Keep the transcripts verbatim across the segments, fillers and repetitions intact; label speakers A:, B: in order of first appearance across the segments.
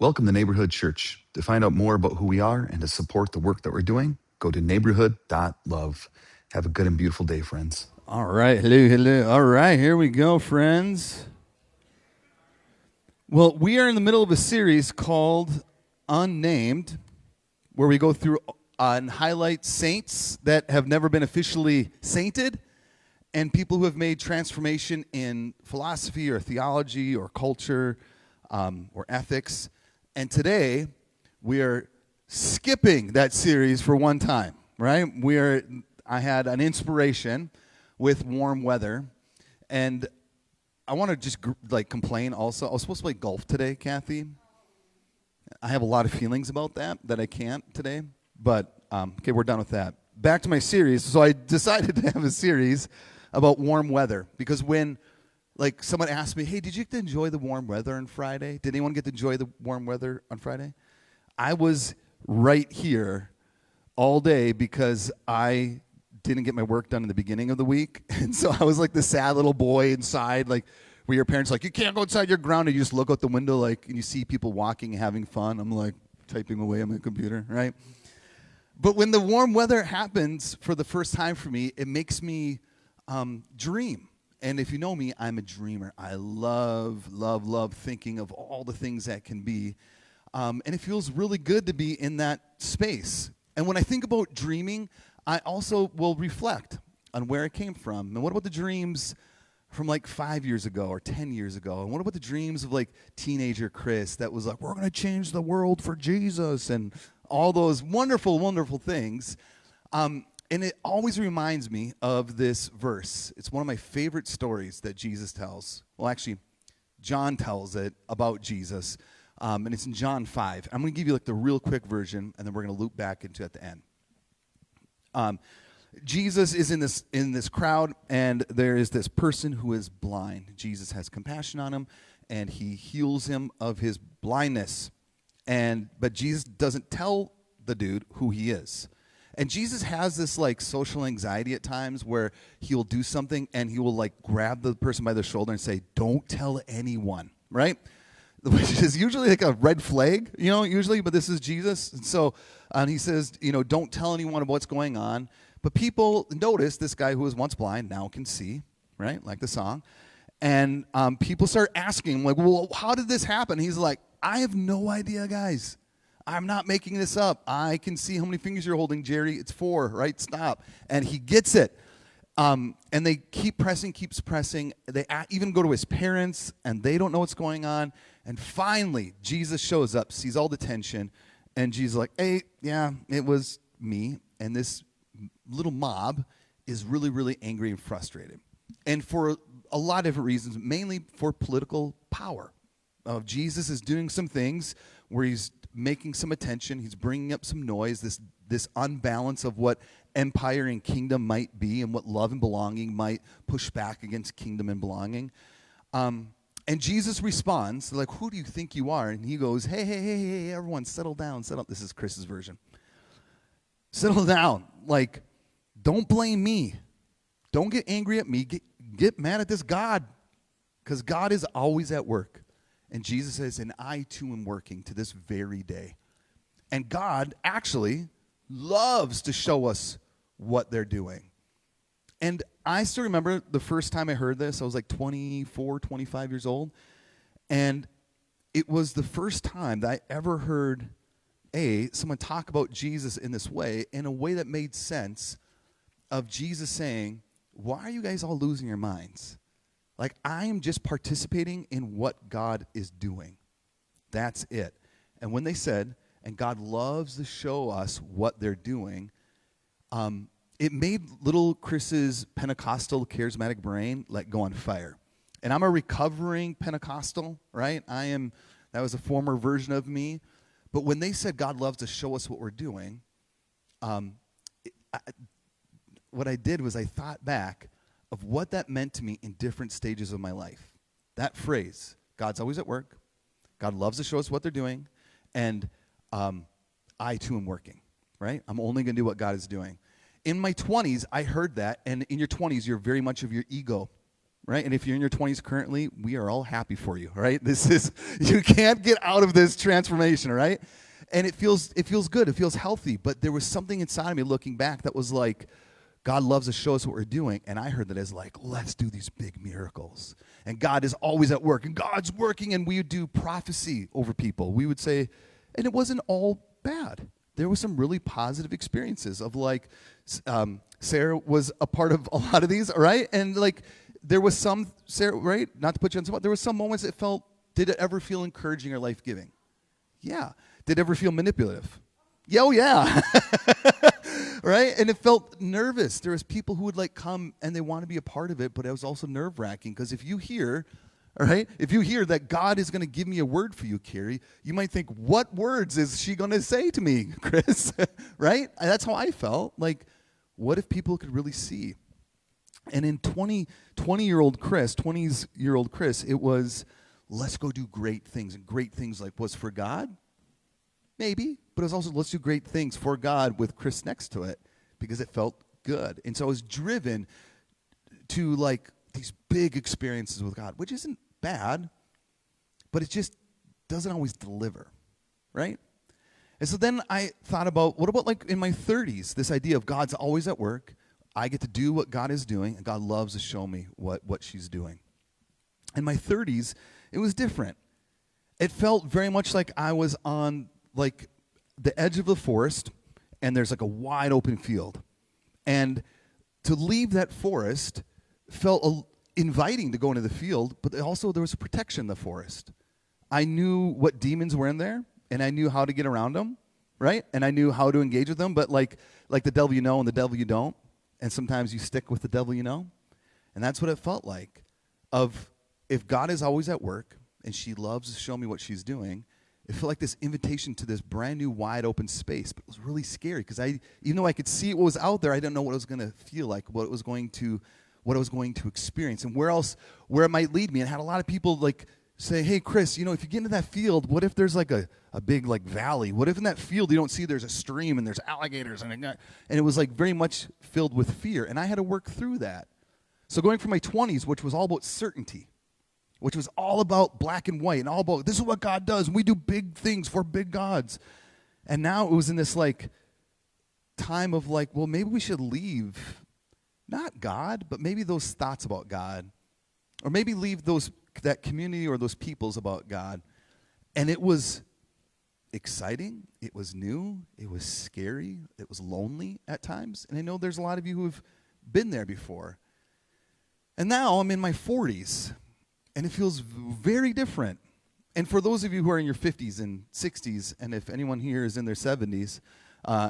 A: Welcome to Neighborhood Church. To find out more about who we are and to support the work that we're doing, go to neighborhood dot love. Have a good and beautiful day, friends.
B: All right, hello, hello. All right, here we go, friends. Well, we are in the middle of a series called Unnamed, where we go through uh, and highlight saints that have never been officially sainted and people who have made transformation in philosophy or theology or culture um, or ethics. And today, we are skipping that series for one time, right? We are. I had an inspiration with warm weather, and I want to just gr- like complain also. I was supposed to play golf today, Kathy. I have a lot of feelings about that, that I can't today. But, um, okay, we're done with that. Back to my series. So I decided to have a series about warm weather because when, like, someone asked me, hey, did you get to enjoy the warm weather on Friday? Did anyone get to enjoy the warm weather on Friday? I was right here all day because I didn't get my work done in the beginning of the week. And so I was like the sad little boy inside, like where your parents are like, you can't go outside, you're grounded. You just look out the window like and you see people walking and having fun. I'm like typing away on my computer, right? But when the warm weather happens for the first time for me, it makes me um, dream. And if you know me, I'm a dreamer. I love, love, love thinking of all the things that can be. Um, and it feels really good to be in that space. And when I think about dreaming, I also will reflect on where it came from. And what about the dreams from like five years ago or ten years ago? And what about the dreams of like teenager Chris that was like, we're going to change the world for Jesus and all those wonderful, wonderful things. Um, and it always reminds me of this verse. It's one of my favorite stories that Jesus tells. Well, actually, John tells it about Jesus. Um, and it's in John five. I'm going to give you like the real quick version, and then we're going to loop back into it at the end. Um, Jesus is in this in this crowd, and there is this person who is blind. Jesus has compassion on him, and he heals him of his blindness. And but Jesus doesn't tell the dude who he is. And Jesus has this like social anxiety at times where he will do something and he will like grab the person by the shoulder and say, "Don't tell anyone," right? Which is usually like a red flag, you know, usually, but this is Jesus. And so and he says, you know, don't tell anyone about what's going on. But people notice this guy who was once blind now can see, right, like the song. And um, people start asking, like, well, how did this happen? He's like, I have no idea, guys. I'm not making this up. I can see how many fingers you're holding, Jerry. It's four, right? Stop. And he gets it. Um, and they keep pressing, keeps pressing. They a- even go to his parents, and they don't know what's going on. And finally, Jesus shows up, sees all the tension, and Jesus is like, hey, yeah, it was me. And this little mob is really, really angry and frustrated. And for a lot of different reasons, mainly for political power. Uh, Jesus is doing some things where he's making some attention. He's bringing up some noise, this this unbalance of what empire and kingdom might be and what love and belonging might push back against kingdom and belonging. Um, and Jesus responds, they're like, who do you think you are? And he goes, hey, hey, hey, hey, everyone, settle down, settle. This is Chris's version. Settle down. Like, don't blame me. Don't get angry at me. Get, get mad at this God, because God is always at work. And Jesus says, and I too am working to this very day. And God actually loves to show us what they're doing. And I still remember the first time I heard this, I was like twenty-four, twenty-five years old. And it was the first time that I ever heard, A, someone talk about Jesus in this way, in a way that made sense of Jesus saying, why are you guys all losing your minds? Like, I am just participating in what God is doing. That's it. And when they said, and God loves to show us what they're doing, um, it made little Chris's Pentecostal charismatic brain like go on fire. And I'm a recovering Pentecostal, right? I am, that was a former version of me. But when they said God loves to show us what we're doing, um, it, I, what I did was I thought back of what that meant to me in different stages of my life. That phrase, God's always at work, God loves to show us what they're doing, and um, I too am working, right? I'm only going to do what God is doing. In my twenties, I heard that, and in your twenties, you're very much of your ego. right? And if you're in your twenties currently, we are all happy for you, right? This is, you can't get out of this transformation, right? And it feels, it feels good. It feels healthy. But there was something inside of me looking back that was like, God loves to show us what we're doing. And I heard that as like, let's do these big miracles. And God is always at work. And God's working. And we would do prophecy over people. We would say, and it wasn't all bad. There was some really positive experiences of like, um, Sarah was a part of a lot of these, right? And like, there was some, Sarah, right? Not to put you on the spot, there was some moments that felt, did it ever feel encouraging or life-giving? Yeah. Did it ever feel manipulative? Yeah, oh yeah. Right? And it felt nervous. There was people who would like come and they want to be a part of it, but it was also nerve-wracking because if you hear, all right, if you hear that God is going to give me a word for you, Carrie, you might think, what words is she going to say to me, Chris? Right? And that's how I felt. Like, what if people could really see? And in twenty, twenty-year-old Chris, twenties-year-old Chris, it was, let's go do great things. And great things like was for God? Maybe. But it was also, let's do great things for God with Chris next to it because it felt good. And so I was driven to like these big experiences with God, which isn't bad, but it just doesn't always deliver, right? And so then I thought about, what about like in my thirties, this idea of God's always at work. I get to do what God is doing, and God loves to show me what, what she's doing. In my thirties, it was different. It felt very much like I was on like the edge of the forest, and there's like a wide open field. And to leave that forest felt a, inviting to go into the field, but also there was a protection in the forest. I knew what demons were in there, and I knew how to get around them, right? And I knew how to engage with them, but like like the devil you know and the devil you don't. And sometimes you stick with the devil you know. And that's what it felt like. Of if God is always at work and she loves to show me what she's doing, it felt like this invitation to this brand new wide open space. But it was really scary because I, even though I could see what was out there, I didn't know what it was going to feel like, what it was going to, what I was going to experience, and where else, where it might lead me. And I had a lot of people like say, hey, Chris, you know, if you get into that field, what if there's like a, a big like valley? What if in that field you don't see there's a stream and there's alligators? And, and it was like very much filled with fear. And I had to work through that. So going from my twenties, which was all about certainty, which was all about black and white and all about this is what God does. And we do big things for big gods. And now it was in this like time of like, well, maybe we should leave, not God, but maybe those thoughts about God, or maybe leave those that community or those peoples about God. And it was exciting. It was new. It was scary. It was lonely at times. And I know there's a lot of you who have been there before. And now I'm in my forties, and it feels very different. And for those of you who are in your fifties and sixties, and if anyone here is in their seventies, uh,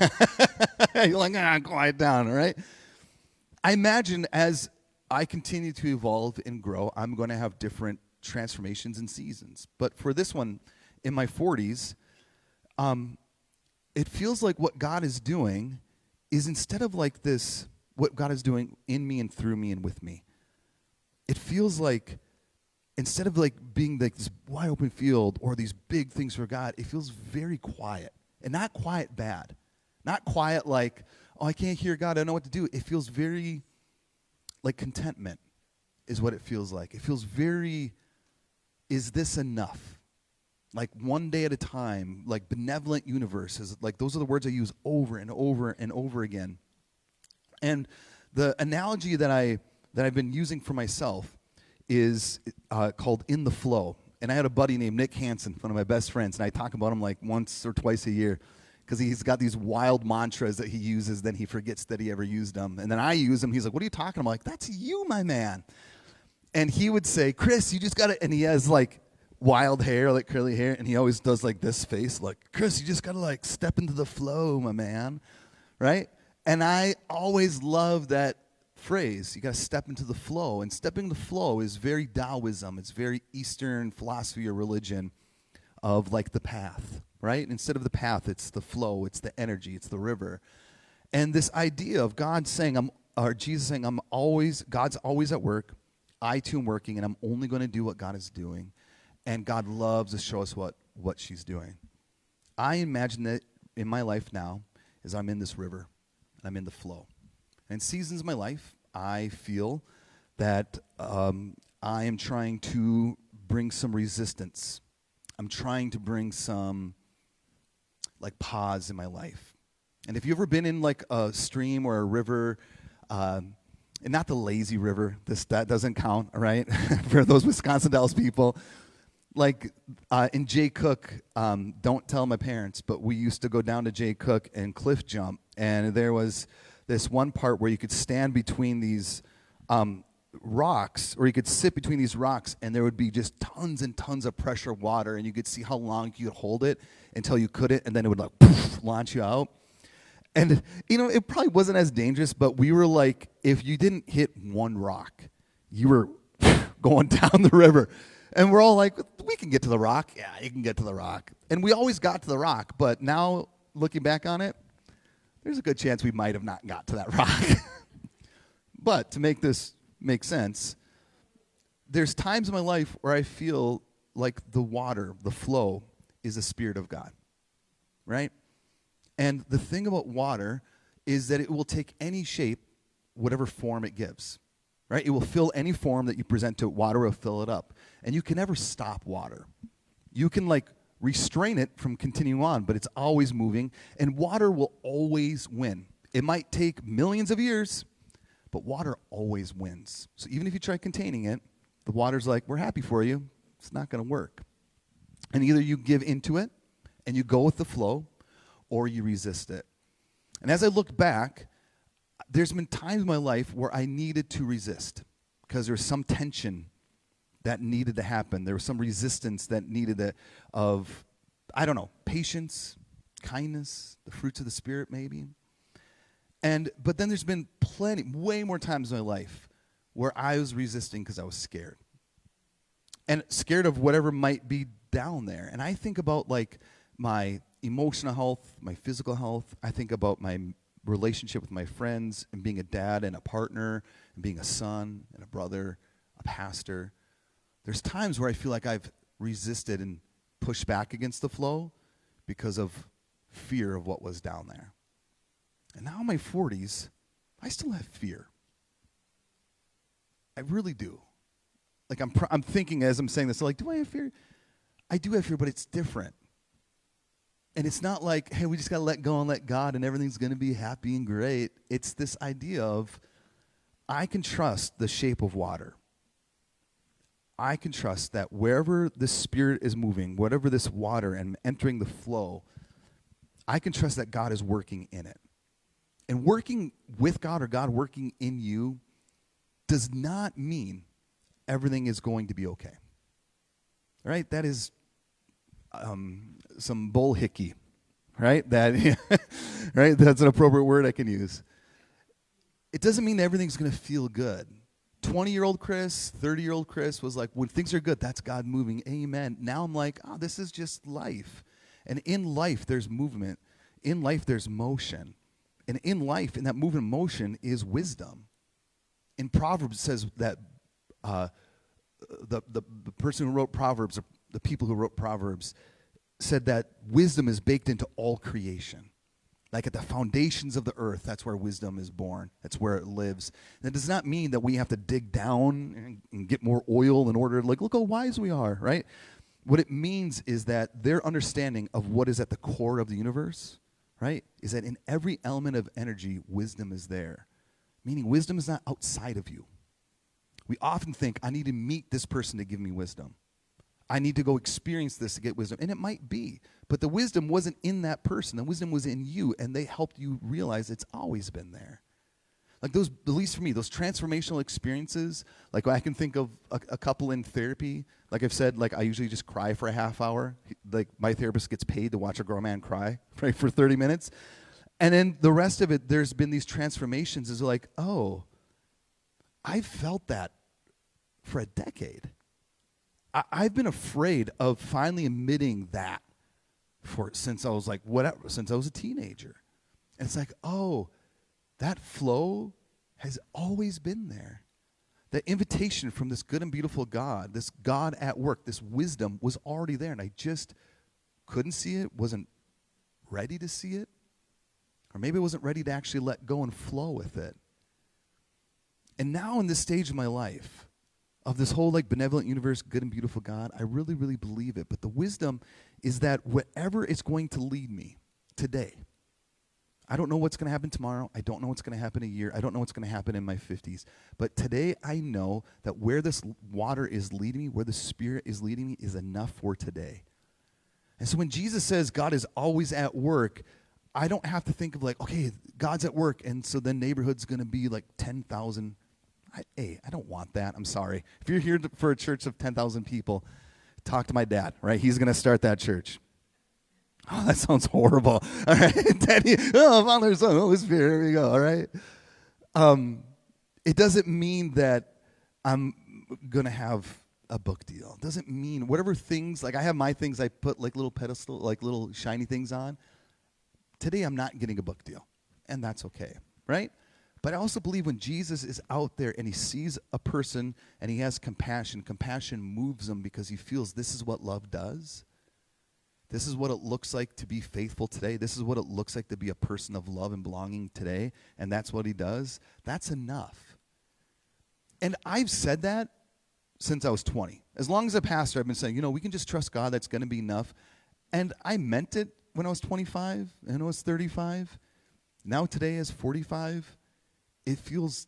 B: you're like, ah, quiet down, all right? I imagine as I continue to evolve and grow, I'm going to have different transformations and seasons. But for this one, in my forties, um, it feels like what God is doing is instead of like this, what God is doing in me and through me and with me, it feels like instead of like being like this wide open field or these big things for God, it feels very quiet. And not quiet bad. Not quiet like, oh, I can't hear God, I don't know what to do. It feels very like contentment is what it feels like. It feels very, is this enough? Like one day at a time, like benevolent universes. Like those are the words I use over and over and over again. And the analogy that, I, that I've been using for myself is uh, called In the Flow. And I had a buddy named Nick Hansen, one of my best friends, and I talk about him like once or twice a year because he's got these wild mantras that he uses, then he forgets that he ever used them. And then I use them. He's like, what are you talking about? I'm like, that's you, my man. And he would say, Chris, you just got to, and he has like wild hair, like curly hair, and he always does like this face, like, Chris, you just got to like step into the flow, my man, right? And I always love that phrase. You got to step into the flow. And stepping the flow is very Taoism. It's very Eastern philosophy or religion of like the path, right? Instead of the path, it's the flow, it's the energy, it's the river. And this idea of God saying, I'm, or Jesus saying, I'm always, God's always at work, I too am working, and I'm only going to do what God is doing. And God loves to show us what, what she's doing. I imagine that in my life now, is I'm in this river, and I'm in the flow. And seasons of my life, I feel that um, I am trying to bring some resistance. I'm trying to bring some like pause in my life. And if you've ever been in like a stream or a river, um, and not the lazy river, this that doesn't count, all right? For those Wisconsin Dells people, like uh, in Jay Cook, um, don't tell my parents, but we used to go down to Jay Cook and cliff jump, and there was this one part where you could stand between these um, rocks, or you could sit between these rocks, and there would be just tons and tons of pressure of water, and you could see how long you could hold it until you couldn't, and then it would like poof, launch you out. And you know, it probably wasn't as dangerous, but we were like, if you didn't hit one rock, you were going down the river. And we're all like, we can get to the rock. Yeah, you can get to the rock. And we always got to the rock, but now looking back on it, there's a good chance we might have not got to that rock. But to make this make sense, there's times in my life where I feel like the water, the flow, is the Spirit of God, right? And the thing about water is that it will take any shape, whatever form it gives, right? It will fill any form that you present to it. Water will fill it up. And you can never stop water. You can like restrain it from continuing on, but it's always moving. And water will always win. It might take millions of years, but water always wins. So even if you try containing it, the water's like, we're happy for you. It's not going to work. And either you give into it and you go with the flow, or you resist it. And as I look back, there's been times in my life where I needed to resist because there was some tension that needed to happen. There was some resistance that needed to, of, I don't know, patience, kindness, the fruits of the Spirit maybe. And but then there's been plenty, way more times in my life where I was resisting because I was scared. And scared of whatever might be down there. And I think about like my emotional health, my physical health. I think about my relationship with my friends and being a dad and a partner and being a son and a brother, a pastor. There's times where I feel like I've resisted and pushed back against the flow because of fear of what was down there. And now in my forties, I still have fear. I really do. Like I'm pr- I'm thinking as I'm saying this, like, do I have fear? I do have fear, but it's different. And it's not like, hey, we just got to let go and let God and everything's going to be happy and great. It's this idea of I can trust the shape of water. I can trust that wherever the Spirit is moving, whatever this water and entering the flow, I can trust that God is working in it. And working with God or God working in you does not mean everything is going to be okay. All right? That is um, some bullhickey, right? That, right? That's an appropriate word I can use. It doesn't mean everything's going to feel good. twenty-year-old Chris, thirty-year-old Chris was like, when things are good, that's God moving. Amen. Now I'm like, oh, this is just life. And in life, there's movement. In life, there's motion. And in life, in that movement and motion is wisdom. In Proverbs, it says that uh, the, the, the person who wrote Proverbs, or the people who wrote Proverbs, said that wisdom is baked into all creation. Like at the foundations of the earth, that's where wisdom is born. That's where it lives. And it does not mean that we have to dig down and, and get more oil in order to, like, look how wise we are, right? What it means is that their understanding of what is at the core of the universe, right, is that in every element of energy, wisdom is there. Meaning wisdom is not outside of you. We often think, I need to meet this person to give me wisdom. I need to go experience this to get wisdom. And it might be. But the wisdom wasn't in that person. The wisdom was in you, and they helped you realize it's always been there. Like those, at least for me, those transformational experiences, like I can think of a, a couple in therapy. Like I've said, like I usually just cry for a half hour. Like my therapist gets paid to watch a grown man cry, right, for thirty minutes. And then the rest of it, there's been these transformations. Is like, oh, I felt that for a decade. I, I've been afraid of finally admitting that for since I was like whatever, since I was a teenager. And it's like, oh, that flow has always been there. That invitation from this good and beautiful God, this God at work, this wisdom was already there, and I just couldn't see it, wasn't ready to see it, or maybe I wasn't ready to actually let go and flow with it. And now in this stage of my life, of this whole like benevolent universe, good and beautiful God, I really, really believe it. But the wisdom is that whatever is going to lead me today, I don't know what's going to happen tomorrow. I don't know what's going to happen in a year. I don't know what's going to happen in my fifties. But today I know that where this water is leading me, where the Spirit is leading me, is enough for today. And so when Jesus says God is always at work, I don't have to think of like, okay, God's at work, and so then neighborhood's going to be like ten thousand. I, hey, I don't want that. I'm sorry. If you're here to, for a church of ten thousand people, talk to my dad, right? He's going to start that church. Oh, that sounds horrible. All right. Daddy, oh, Father, Son, Holy Spirit, here we go. All right. Um, it doesn't mean that I'm going to have a book deal. It doesn't mean whatever things, like I have my things I put like little pedestal, like little shiny things on. Today I'm not getting a book deal, and that's okay, right? But I also believe when Jesus is out there and he sees a person and he has compassion, compassion moves him because he feels this is what love does. This is what it looks like to be faithful today. This is what it looks like to be a person of love and belonging today, and that's what he does. That's enough. And I've said that since I was twenty. As long as a pastor, I've been saying, you know, we can just trust God. That's going to be enough. And I meant it when I was twenty-five and I was thirty-five. Now today as forty-five, it feels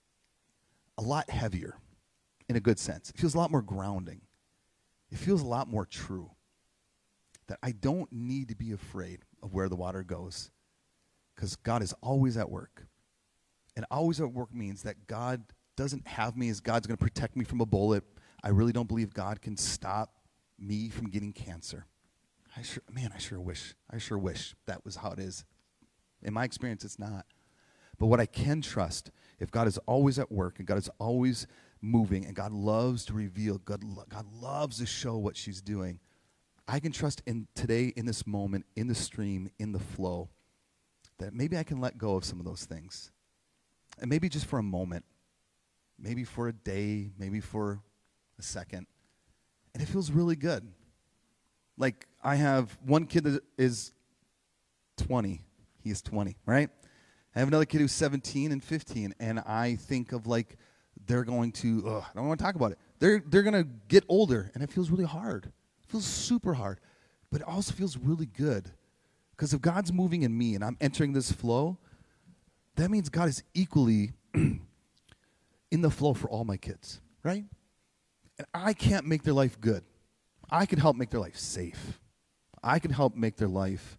B: a lot heavier in a good sense. It feels a lot more grounding. It feels a lot more true. That I don't need to be afraid of where the water goes because God is always at work. And always at work means that God doesn't have me as God's going to protect me from a bullet. I really don't believe God can stop me from getting cancer. I sure, man, I sure wish. I sure wish that was how it is. In my experience, it's not. But what I can trust, if God is always at work and God is always moving and God loves to reveal, God, lo- God loves to show what she's doing, I can trust in today, in this moment, in the stream, in the flow, that maybe I can let go of some of those things. And maybe just for a moment, maybe for a day, maybe for a second. And it feels really good. Like I have one kid that is twenty. He is twenty, right? I have another kid who's seventeen and fifteen, and I think of like they're going to, ugh, I don't want to talk about it. They're, they're going to get older, and it feels really hard. It feels super hard, but it also feels really good. Because if God's moving in me and I'm entering this flow, that means God is equally in the flow for all my kids, right? And I can't make their life good. I can help make their life safe. I can help make their life,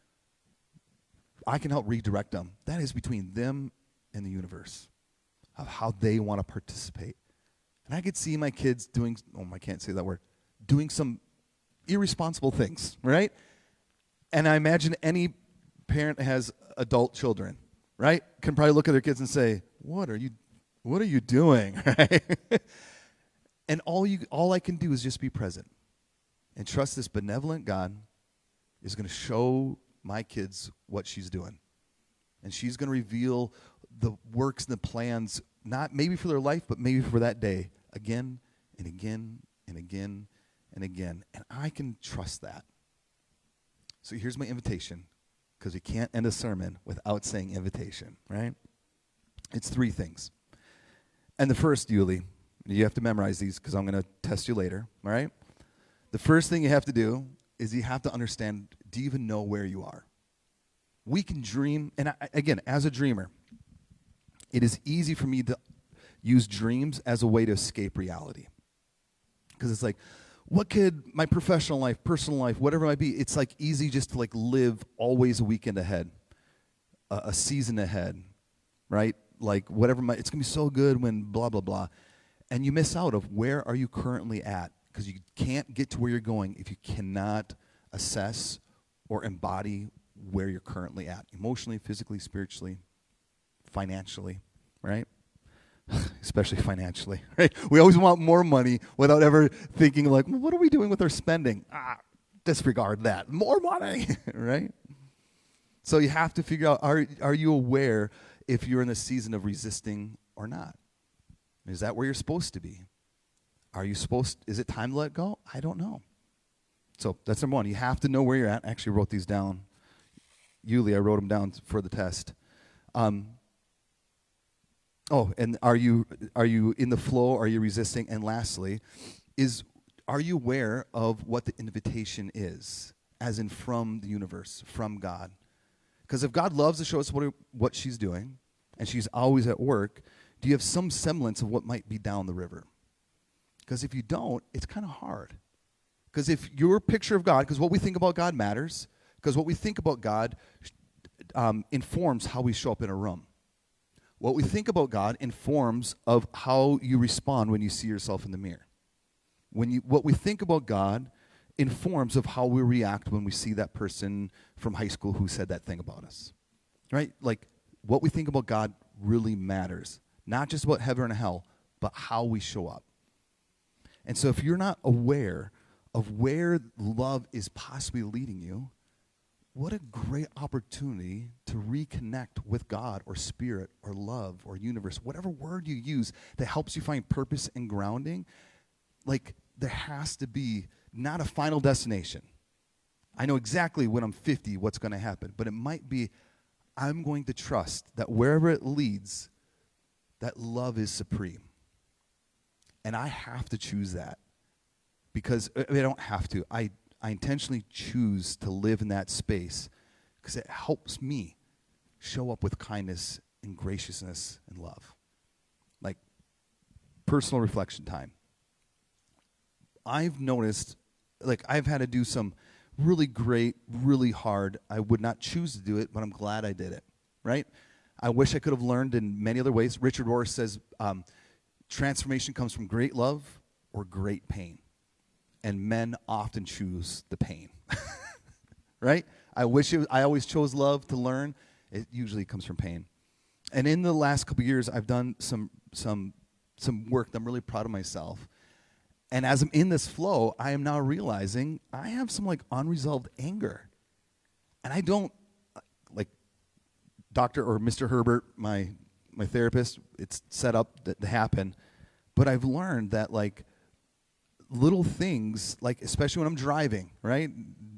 B: I can help redirect them. That is between them and the universe of how they want to participate. And I could see my kids doing, oh, I can't say that word, doing some irresponsible things, right? And I imagine any parent that has adult children, right, can probably look at their kids and say, "What are you, what are you doing?" Right? And all you, all I can do is just be present and trust this benevolent God is going to show my kids what she's doing, and she's going to reveal the works and the plans, not maybe for their life, but maybe for that day, again and again and again and again. And I can trust that. So here's my invitation, because you can't end a sermon without saying invitation, right? It's three things. And the first, Yuli, you have to memorize these because I'm going to test you later, all right? The first thing you have to do is you have to understand, do you even know where you are? We can dream, and I, again, as a dreamer, it is easy for me to use dreams as a way to escape reality. Because it's like, what could my professional life, personal life, whatever it might be, it's like easy just to like live always a weekend ahead, a, a season ahead, right? Like whatever, my, it's going to be so good when blah, blah, blah. And you miss out of where are you currently at, because you can't get to where you're going if you cannot assess or embody where you're currently at, emotionally, physically, spiritually, financially, right? Especially financially, right? We always want more money without ever thinking like, well, what are we doing with our spending? Ah, disregard that. More money, right? So you have to figure out, are, are you aware if you're in the season of resisting or not? Is that where you're supposed to be? Are you supposed, is it time to let go? I don't know. So that's number one. You have to know where you're at. I actually wrote these down. Yuli, I wrote them down for the test. Um, Oh, and are you are you in the flow? Are you resisting? And lastly, is are you aware of what the invitation is, as in from the universe, from God? Because if God loves to show us what what she's doing, and she's always at work, do you have some semblance of what might be down the river? Because if you don't, it's kind of hard. Because if your picture of God, because what we think about God matters, because what we think about God um, informs how we show up in a room. What we think about God informs of how you respond when you see yourself in the mirror. When you, what we think about God informs of how we react when we see that person from high school who said that thing about us. Right? Like, what we think about God really matters. Not just about heaven and hell, but how we show up. And so if you're not aware of where love is possibly leading you, what a great opportunity to reconnect with God or spirit or love or universe, whatever word you use that helps you find purpose and grounding. Like, there has to be not a final destination. I know exactly when I'm fifty what's going to happen, but it might be I'm going to trust that wherever it leads, that love is supreme. And I have to choose that because I, mean, I don't have to. I I intentionally choose to live in that space because it helps me show up with kindness and graciousness and love. Like, personal reflection time. I've noticed, like, I've had to do some really great, really hard, I would not choose to do it, but I'm glad I did it, right? I wish I could have learned in many other ways. Richard Rohr says um, transformation comes from great love or great pain. And men often choose the pain, right? I wish it was, I always chose love to learn. It usually comes from pain. And in the last couple of years, I've done some some some work that I'm really proud of myself. And as I'm in this flow, I am now realizing I have some like unresolved anger, and I don't like Doctor or Mister Herbert, my my therapist. It's set up to, to happen, but I've learned that like. Little things, like especially when I'm driving, right?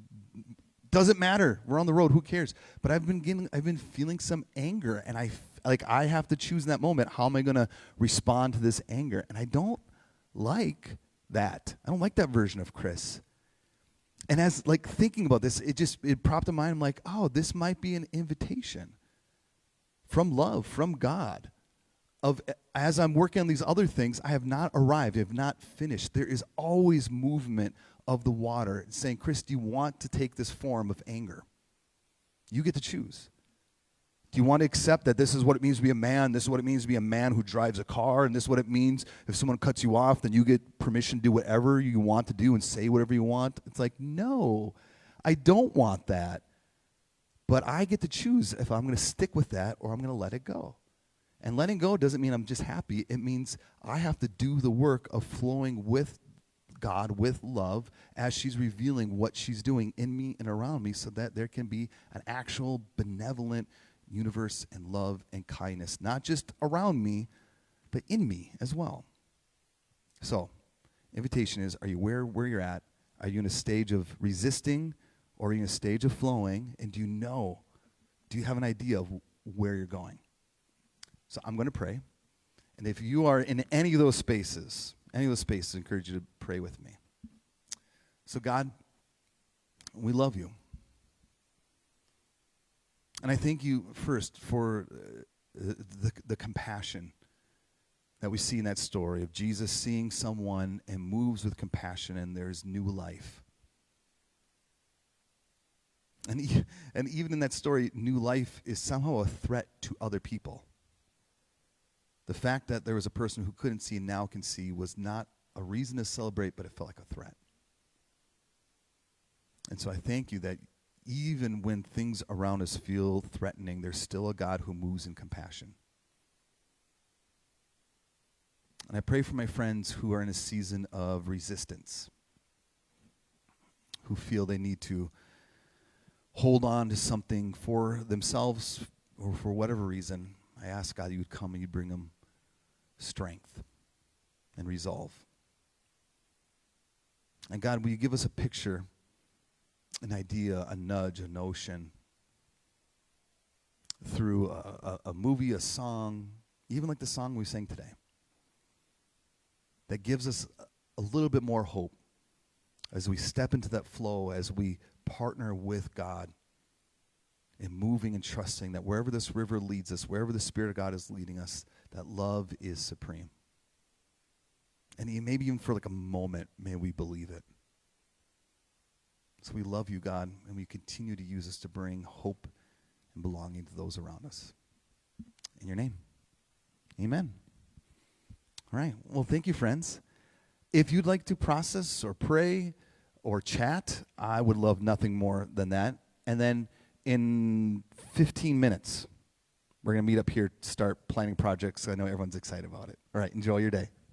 B: Doesn't matter. We're on the road. Who cares? But I've been getting, I've been feeling some anger, and I like I have to choose in that moment. How am I going to respond to this anger? And I don't like that. I don't like that version of Chris. And as like thinking about this, it just it propped in mind. I'm like, oh, this might be an invitation from love, from God. Of as I'm working on these other things, I have not arrived, I have not finished. There is always movement of the water saying, Chris, do you want to take this form of anger? You get to choose. Do you want to accept that this is what it means to be a man, this is what it means to be a man who drives a car, and this is what it means if someone cuts you off, then you get permission to do whatever you want to do and say whatever you want? It's like, no, I don't want that. But I get to choose if I'm going to stick with that or I'm going to let it go. And letting go doesn't mean I'm just happy. It means I have to do the work of flowing with God, with love, as she's revealing what she's doing in me and around me so that there can be an actual benevolent universe and love and kindness, not just around me, but in me as well. So, invitation is, are you where, where you're at? Are you in a stage of resisting or are you in a stage of flowing? And do you know, do you have an idea of where you're going? So I'm going to pray. And if you are in any of those spaces, any of those spaces, I encourage you to pray with me. So God, we love you. And I thank you first for uh, the, the compassion that we see in that story of Jesus seeing someone and moves with compassion and there's new life. And, e- and even in that story, new life is somehow a threat to other people. The fact that there was a person who couldn't see and now can see was not a reason to celebrate, but it felt like a threat. And so I thank you that even when things around us feel threatening, there's still a God who moves in compassion. And I pray for my friends who are in a season of resistance, who feel they need to hold on to something for themselves or for whatever reason. I ask God you would come and you'd bring them strength and resolve. And God, will you give us a picture, an idea, a nudge, a notion through a, a, a movie, a song, even like the song we sang today, that gives us a little bit more hope as we step into that flow, as we partner with God in moving and trusting that wherever this river leads us, wherever the Spirit of God is leading us, that love is supreme. And maybe even for like a moment, may we believe it. So we love you, God, and we continue to use this to bring hope and belonging to those around us. In your name, amen. All right, well, thank you, friends. If you'd like to process or pray or chat, I would love nothing more than that. And then in fifteen minutes, we're going to meet up here to start planning projects. I know everyone's excited about it. All right, enjoy your day.